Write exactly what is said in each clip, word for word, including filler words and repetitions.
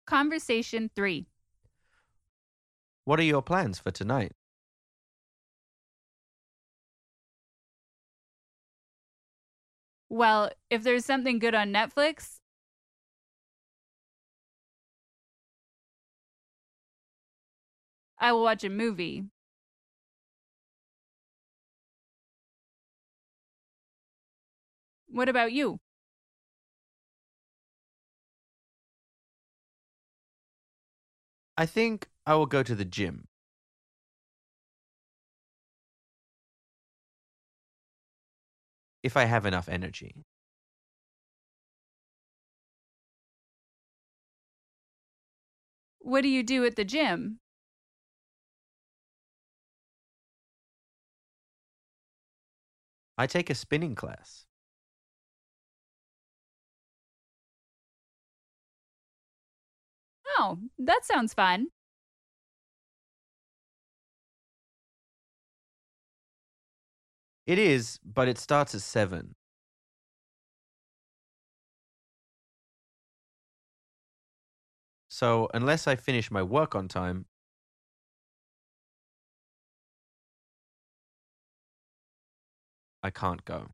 Conversation three. What are your plans for tonight? Well, if there's something good on Netflix, I will watch a movie. What about you? I think I will go to the gym. If I have enough energy. What do you do at the gym? I take a spinning class. Oh, that sounds fun. It is, but it starts at seven. So, unless I finish my work on time, I can't go.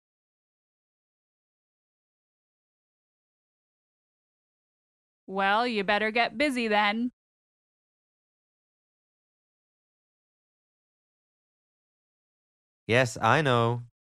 Well, you better get busy then. Yes, I know.